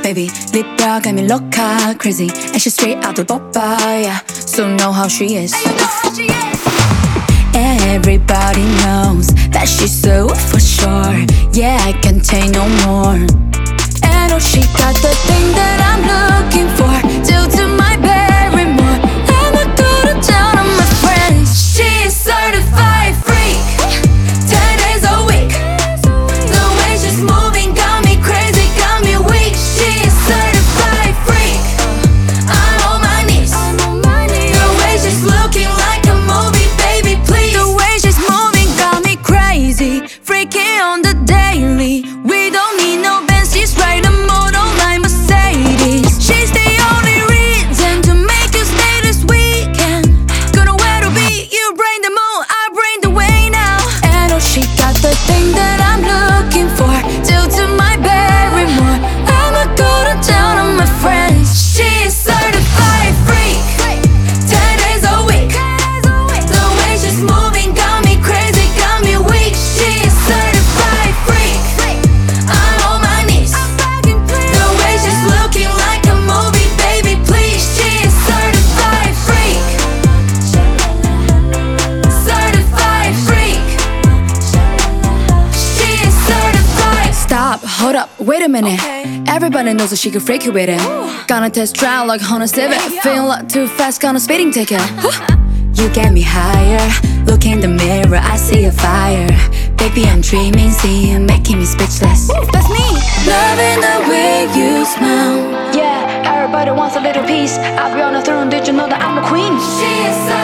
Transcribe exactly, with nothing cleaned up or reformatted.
baby. Lip brow got me loca, crazy. And she's straight out the boba, yeah. So know how she is. And you know how she is. Everybody knows that she's so for sure. Yeah, I can't take no more. And oh, she got the thing that I'm looking for. Due to my Barrymore, I'ma go to town on my friends. She's certified freak, ten days a week. The way she's moving got me crazy, got me weak. She's certified freak, I'm on my knees. The way she's looking like a movie, baby, please. The way she's moving got me crazy, freaking on the daily. We don't need no Benz, she's right a motor like Mercedes. She's the only reason to make you stay this weekend. Gonna where to be, you bring the moon, I bring the way now. And oh, she got the thing that I'm looking for. Due to my Barrymore, I'ma go to town on my friends. She's certified freak, ten days a week. The way she's moving got me crazy, got me weak. She's certified freak, I'm on my knees. The way she's looking like a movie, baby, please. She's certified freak, certified freak. She's certified. Stop, hold up, wait a minute. Okay. Everybody knows that she can freak you with it. Gonna test drive like Honda Civic. Hey, yo. Feel a lot too fast, gonna speeding ticket. You get me higher. Look in the mirror, I see a fire. Baby, I'm dreaming, see you making me speechless. That's me. Loving the way you smile. Yeah, everybody wants a little piece. I'll be on the throne, did you know that I'm a queen? She is so